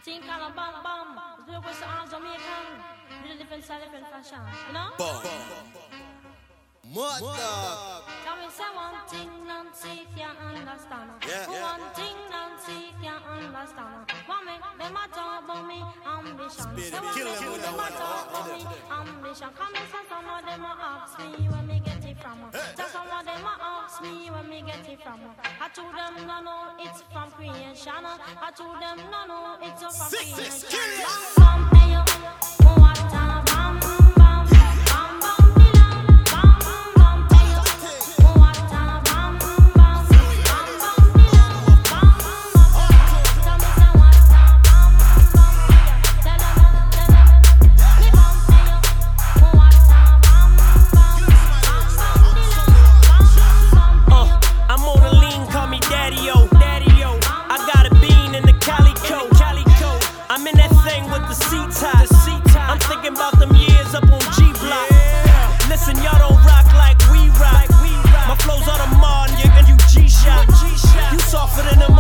Think on a bam bam. The way so all Jamaican. Little different style, different fashion. You know? Mother. Tell me say one thing Nancy can't understand. One thing Nancy can't understand. One make them a talk about me ambition. Say one make them a talk about me ambition. Come and say some of them a ask me where me get it from. Just some of them a ask me where me get it from. I told them no no it's from creation. I told them no no it's from creation. Bam bam hey what a bam bam bam bam. I'm in that thing with the C-top. I'm thinking about them years up on G-Block. Listen, y'all don't rock like we rock. My flow's Audemars and you G-Shock. You softer than them